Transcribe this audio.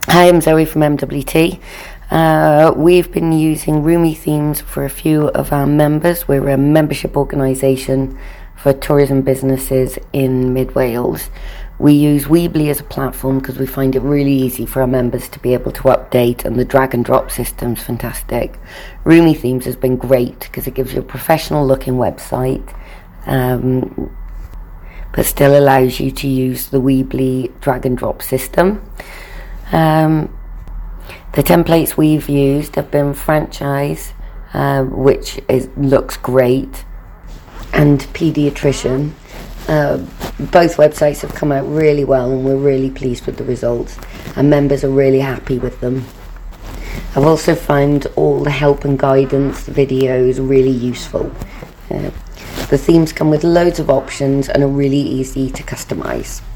Hi, I'm Zoe from MWT. We've been using Roomy themes for a few of our members. We're a membership organisation for tourism businesses in Mid Wales. We use Weebly as a platform because we find it really easy for our members to be able to update, and the drag and drop system's fantastic. Roomy themes has been great because it gives you a professional looking website, but still allows you to use the Weebly drag and drop system. The templates we've used have been Franchise, which looks great, and Pediatrician. Both websites have come out really well, and we're really pleased with the results, and members are really happy with them. I've also found all the help and guidance videos really useful. The themes come with loads of options and are really easy to customise.